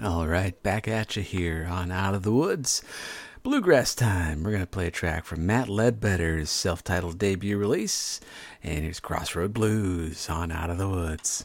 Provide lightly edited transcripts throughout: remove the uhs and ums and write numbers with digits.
All right, back at you here on Out of the Woods. Bluegrass time. We're going to play a track from Matt Ledbetter's self-titled debut release. And here's Crossroad Blues on Out of the Woods.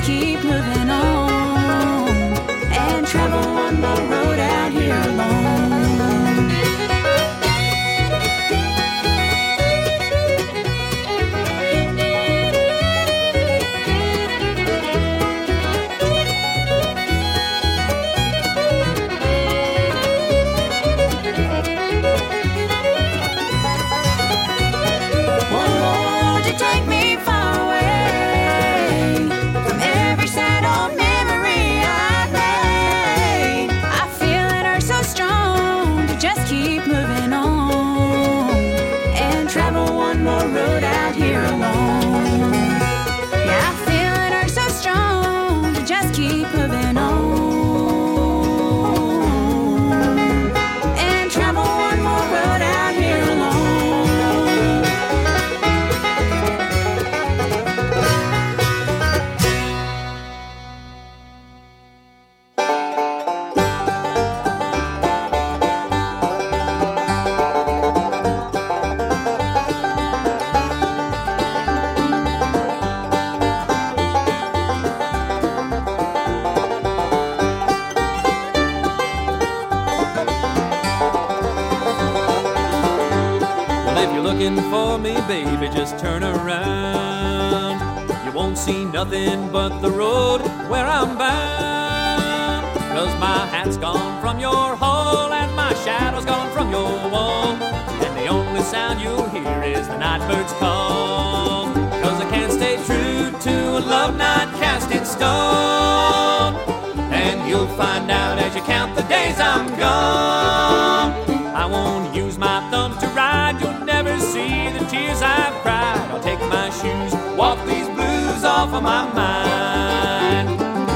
just keep moving on and travel one more road out here alone. For me, baby, just turn around. You won't see nothing but the road where I'm bound. 'Cause my hat's gone from your hall and my shadow's gone from your wall, and the only sound you'll hear is the night bird's call. 'Cause I can't stay true to a love not cast in stone, and you'll find out as you count the days I'm gone. I won't use my thumb to ride, you'll never see the tears I've cried. I'll take my shoes, walk these blues off of my mind.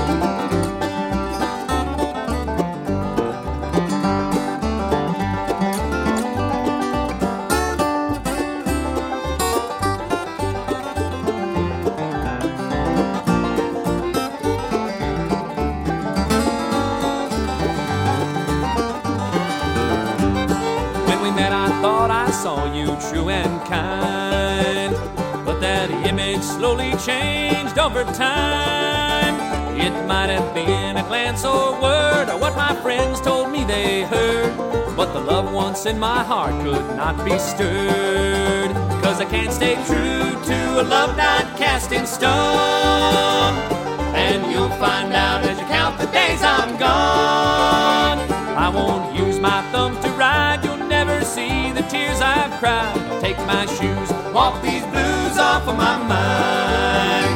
Saw you true and kind, but that image slowly changed over time. It might have been a glance or word or what my friends told me they heard, but the love once in my heart could not be stirred. 'Cause I can't stay true to a love not cast in stone, and you'll find out as you count the days I'm gone. I won't use my thumb to ride, you'll never see the tears I've cried. I'll take my shoes, walk these blues off of my mind.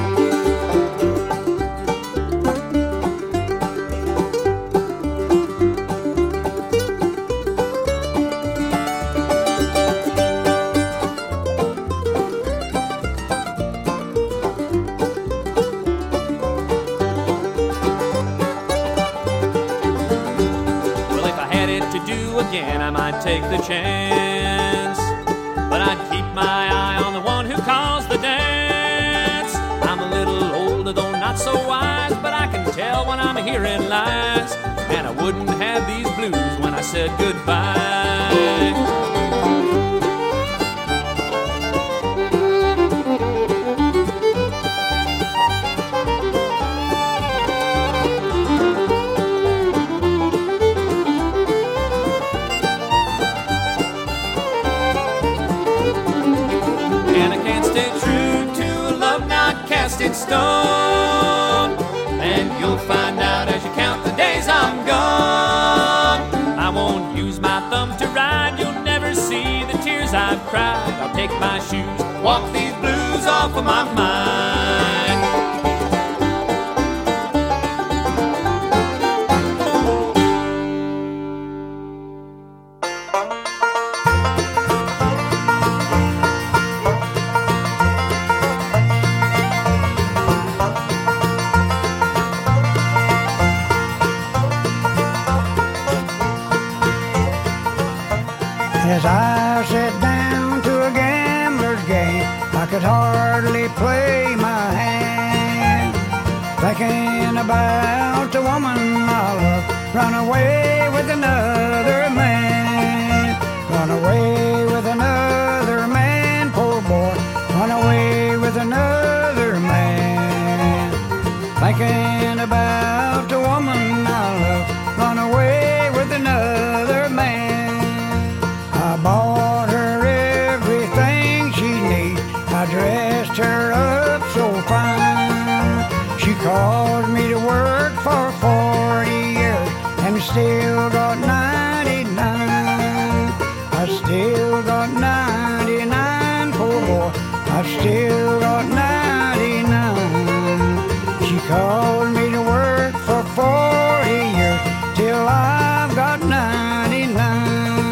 Again, I might take the chance, but I'd keep my eye on the one who calls the dance. I'm a little older, though not so wise, but I can tell when I'm hearing lies, and I wouldn't have these blues when I said goodbye. In stone, and you'll find out as you count the days I'm gone. I won't use my thumb to ride, you'll never see the tears I've cried. I'll take my shoes, walk these blues off of my mind. As I sat down to a gambler's game, I could hardly play my hand, thinking about the woman I love, run away with another man, run away with another man, poor boy, run away with another man. thinking about the woman I love, run away with another man. I bought her everything she needs, I dressed her up so fine. She caused me to work for 40 years and still got 99. I still got 99, poor boy, I still got 99. She called me to work for 40 years till I've got 99.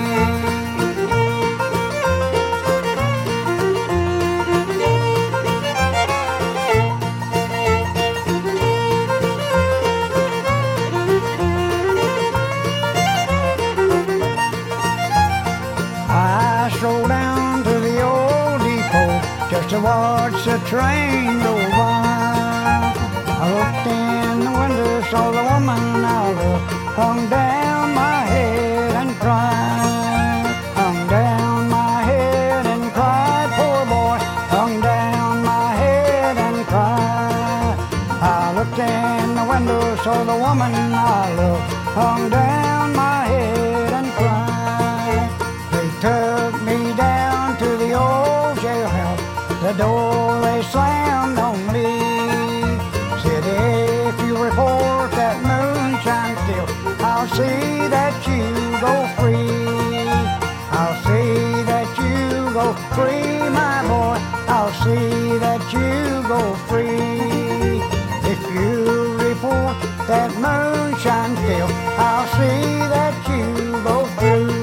I strolled down to the old depot just to watch the train go by. I looked in the window, saw the woman I love, hung down my head and cried. Hung down my head and cried, poor boy, hung down my head and cried. I looked in the window, saw the woman I love, hung down my head and cried. They took me down to the old jailhouse, the door they slammed on me. Said if you report that moonshine still, I'll see that you go free. I'll see that you go free, my boy, I'll see that you go free. If you report that moonshine still, I'll see that you go free.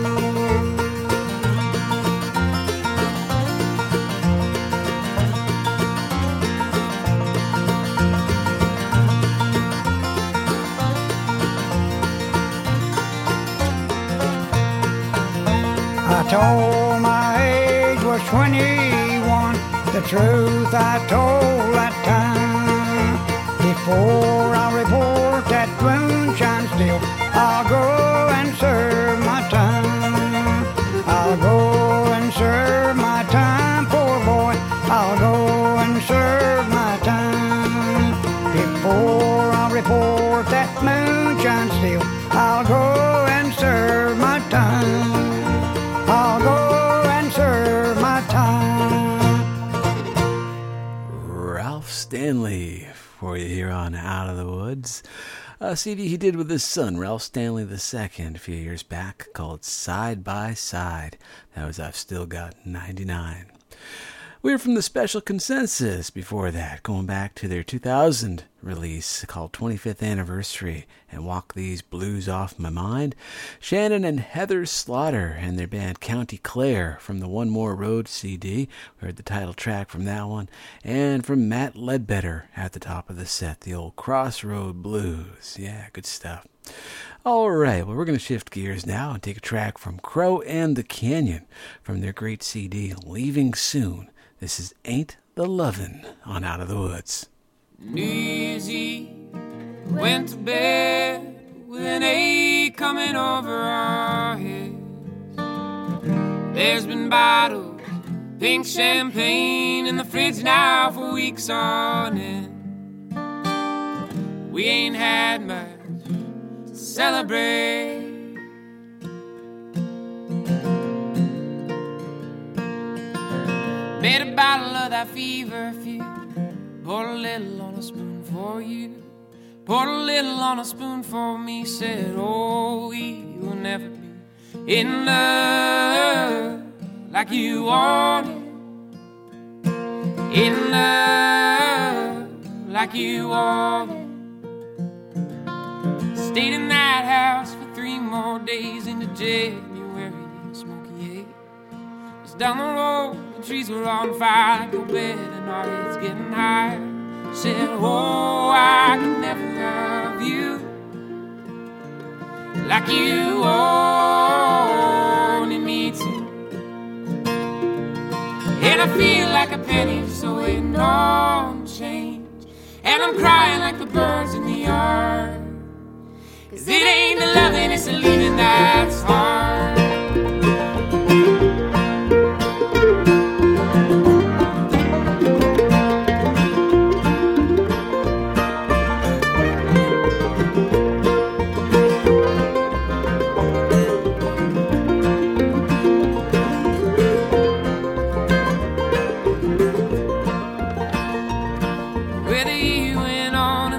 I told my age was 21, the truth I told that time. Before I report that moonshine still, I'll go and serve my time. I'll go and serve my time, poor boy, I'll go and serve my time. Before I report that moonshine still, I'll go and serve my time. I'll go and serve my time. Ralph Stanley for you here on Out of the Woods. A CD he did with his son, Ralph Stanley II, a few years back, called Side by Side. That was I've Still Got 99. We were from the Special Consensus before that, going back to their 2000 release called 25th Anniversary and Walk These Blues Off My Mind. Shannon and Heather Slaughter and their band County Clare from the One More Road CD. We heard the title track from that one. And from Matt Ledbetter at the top of the set, the old Crossroad Blues. Yeah, good stuff. All right, well, we're going to shift gears now and take a track from Crow and the Canyon from their great CD, Leaving Soon. This is Ain't the Lovin' on Out of the Woods. New Year's Eve, went to bed with an ache coming over our heads. There's been bottles, pink champagne in the fridge now for weeks on end. We ain't had much to celebrate. Made a bottle of that fever fuel, poured a little on a spoon for you, poured a little on a spoon for me. Said, oh, we will never be in love like you wanted, in love like you wanted. Stayed in that house for 3 more days into January in a smoky haze. Just down the road, the trees were on fire like your bed, and our heads getting higher. Said, oh, I could never love you like you wanted me to. And I feel like a penny, so waiting on change. And I'm crying like the birds in the yard, 'cause it ain't the loving, it's the leaving that's hard.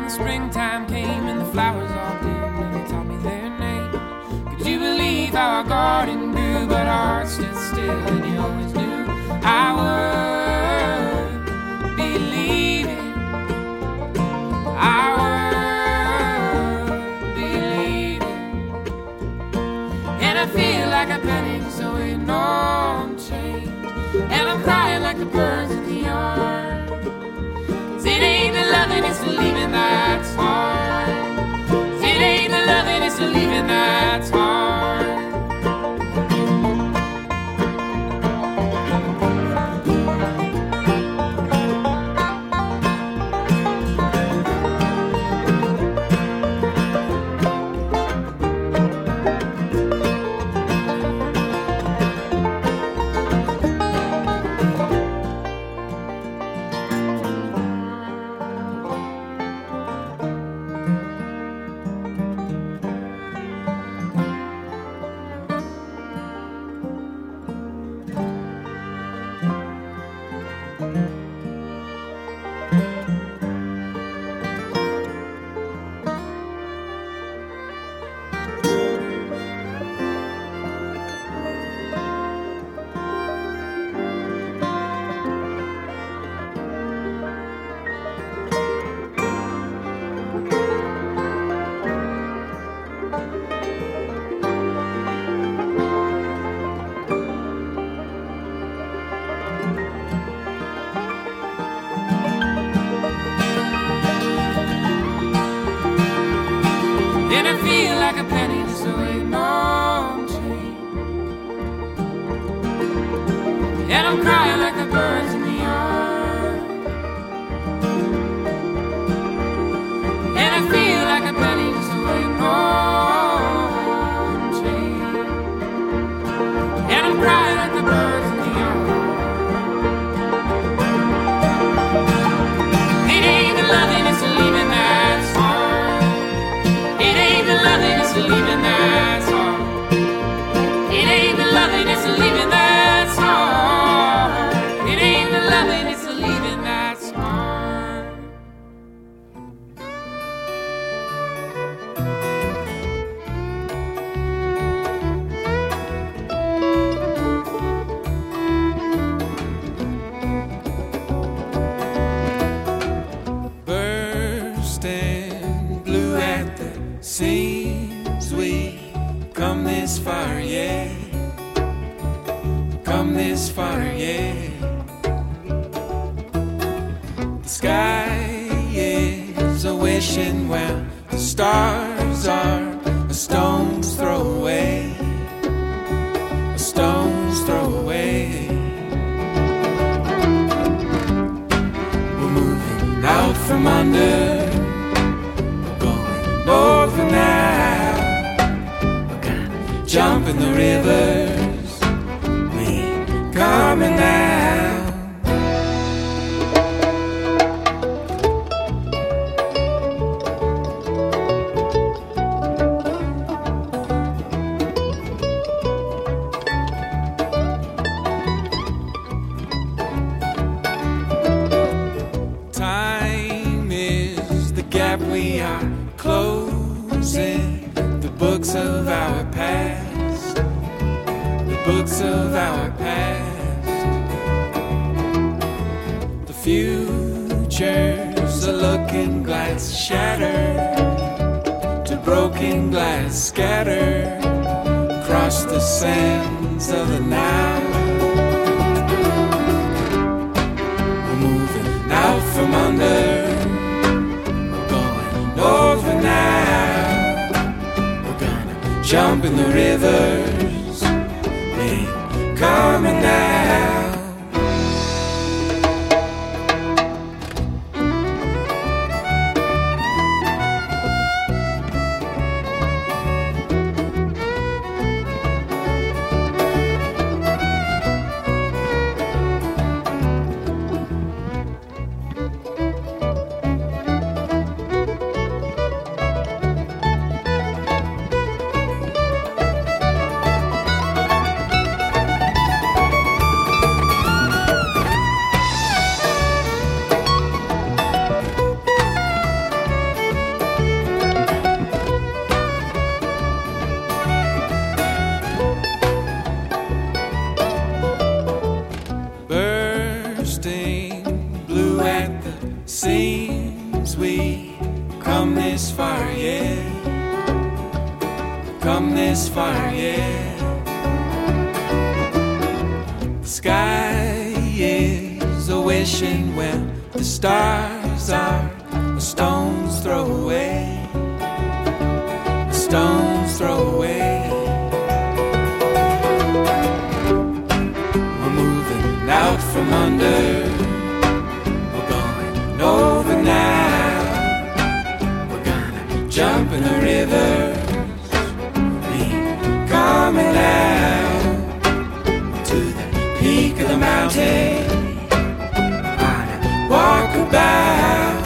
the springtime came and the flowers all bloomed and they taught me their names. Could you believe how our garden grew, but our hearts stood still and you always knew I would believe it. I would believe it. And I feel like a penny sewing on chains, and I'm crying like the birds in the yard. 'Cause it ain't the loving, it's the leaving that's hard. 'Cause it ain't the loving, it's the leaving that's hard. And I feel like a penny sewing on chain, and I'm crying like the birds in the yard. And I feel like a penny sewing on chain, and I'm crying like the birds in the yard. It ain't the loving, it's the leaving that's hard. It ain't the loving, it's the leaving that's hard. It ain't the loving, it's the leaving that's hard. It ain't the loving, it's the leaving that's hard. Bursting blue at the seems, we come this far, yeah. Come this far, yeah. The sky is a wishing well, the stars are a stone's throw away. A stone's throw away. We're moving out from under, over now. We're gonna jump in the rivers, we coming now. Time is the gap we are closing, the books of our past, the books of our past. The future's a looking glass shattered, to broken glass scattered across the sands of the now. We're moving out from under, over now. We're gonna jump in the rivers, we're coming now. we come this far yet? Come this far yet? The sky is a wishing well, the stars are a stone's throw away, a stone's throw away. We're moving out from under, we're going over now, we're gonna jump in the rivers, we coming out to the peak of the mountain, on a walkabout.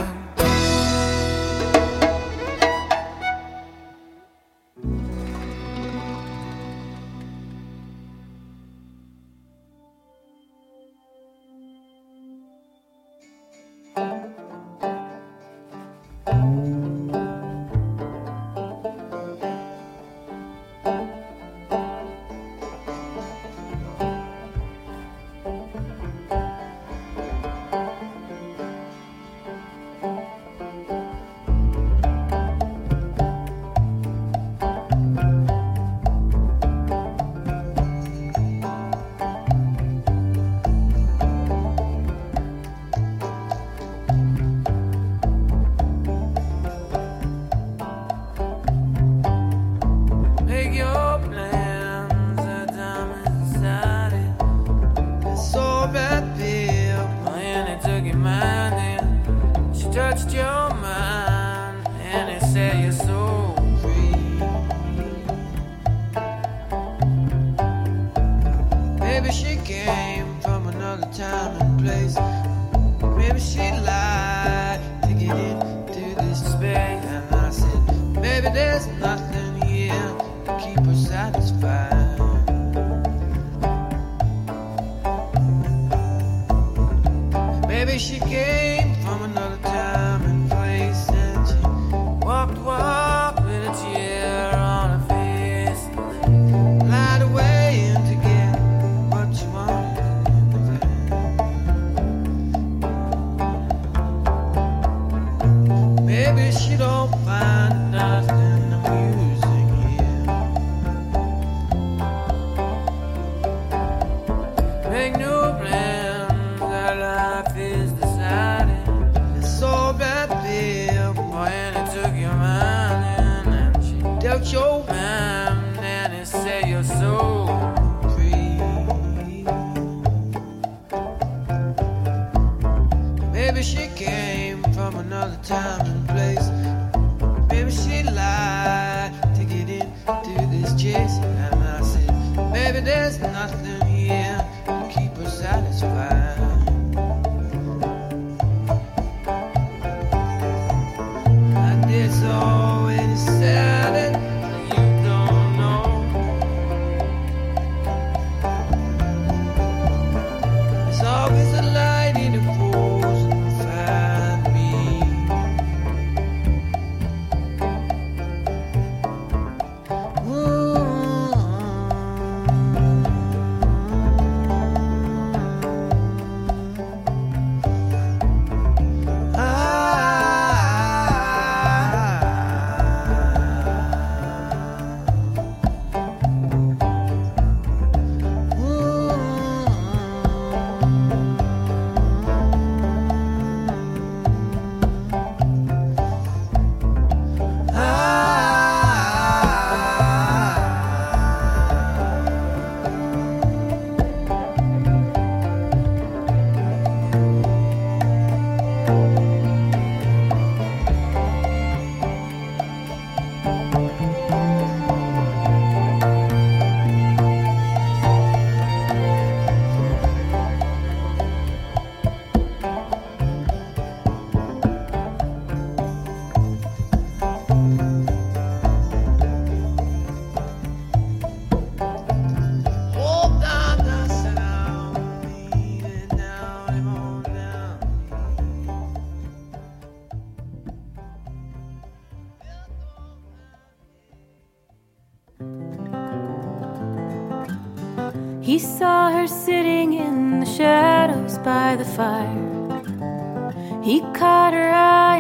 He saw her sitting in the shadows by the fire. He caught her eye and watched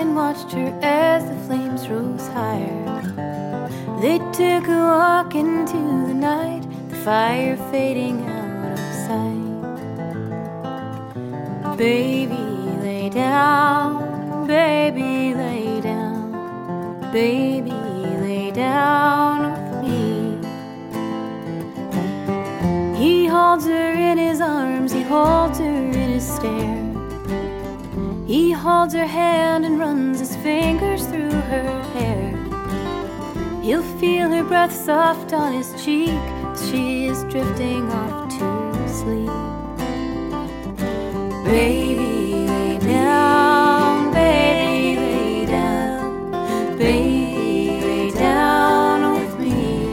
watched her as the flames rose higher. They took a walk into the night, the fire fading out of sight. Baby, lay down, baby, lay down, baby, lay down with me. He holds her in his arms, he holds her in his stare. He holds her hand and runs his fingers through her hair. He'll feel her breath soft on his cheek as she is drifting off to sleep. Baby, lay down, baby, lay down, baby, lay down with me.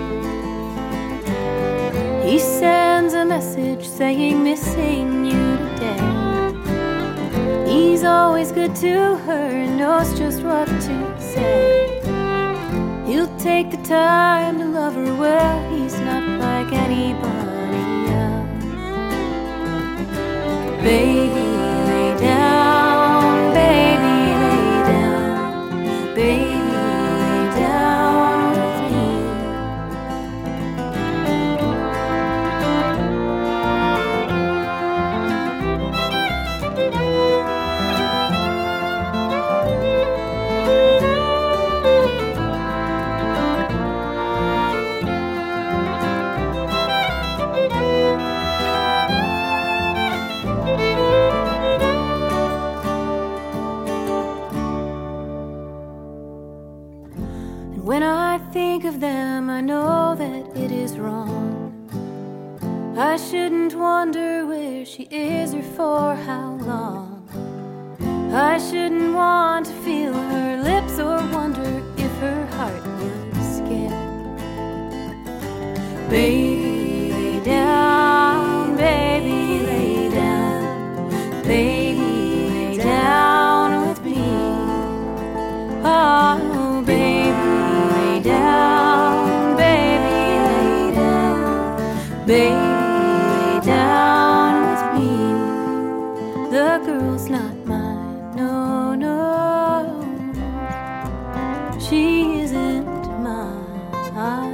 He sends a message saying missing you today. He's always good to her and knows just what to say. He'll take the time to love her well. He's not like anybody else. Baby, lay down, baby, lay down, baby, lay down with me. When I think of them, I know that it is wrong. I shouldn't wonder where she is or for how long. I shouldn't want to feel her lips or wonder if her heart would skip. Baby, lay down, baby, lay down, baby, lay down with me. Oh, baby, lay down, baby, lay down, baby, lay down with me. The girl's not mine, no, no, she isn't mine.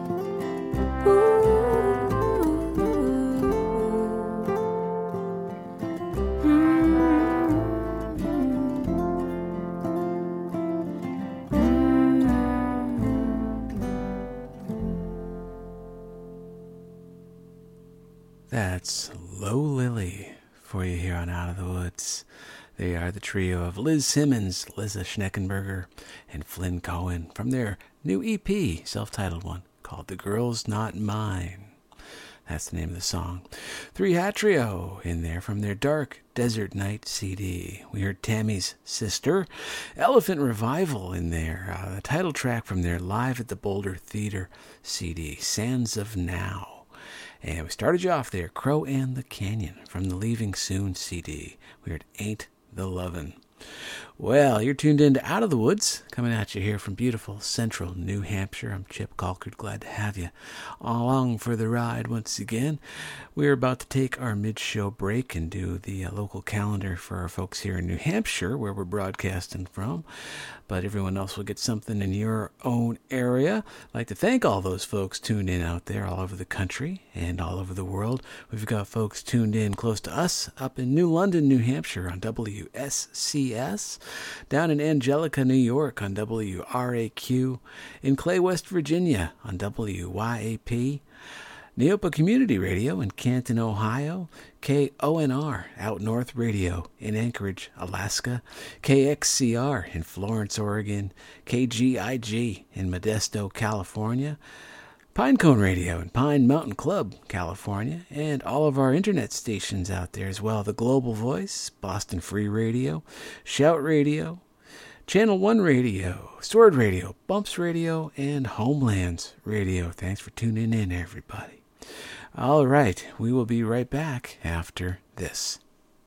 That's Low Lily for you here on Out of the Woods. They are the trio of Liz Simmons, Liza Schneckenberger, and Flynn Cohen from their new EP, self-titled one, called The Girl's Not Mine. That's the name of the song. Three Hat Trio in there from their Dark Desert Night CD. We heard Tammy's Sister, Elephant Revival in there, the title track from their Live at the Boulder Theater CD, Sands of Now. And we started you off there, Crow and the Canyon from the Leaving Soon CD. We heard Ain't the Lovin'. Well, you're tuned in to Out of the Woods, coming at you here from beautiful central New Hampshire. I'm Chip Colkert, glad to have you along for the ride once again. We're about to take our mid-show break and do the local calendar for our folks here in New Hampshire, where we're broadcasting from. But everyone else will get something in your own area. I'd like to thank all those folks tuned in out there all over the country and all over the world. We've got folks tuned in close to us up in New London, New Hampshire on WSCS, down in Angelica, New York on WRAQ, in Clay, West Virginia on WYAP, Neopa Community Radio in Canton, Ohio, KONR Out North Radio in Anchorage, Alaska, KXCR in Florence, Oregon, KGIG in Modesto, California, Pinecone Radio in Pine Mountain Club, California, and all of our internet stations out there as well. The Global Voice, Boston Free Radio, Shout Radio, Channel 1 Radio, Sword Radio, Bumps Radio, and Homelands Radio. Thanks for tuning in, everybody. All right, we will be right back after this.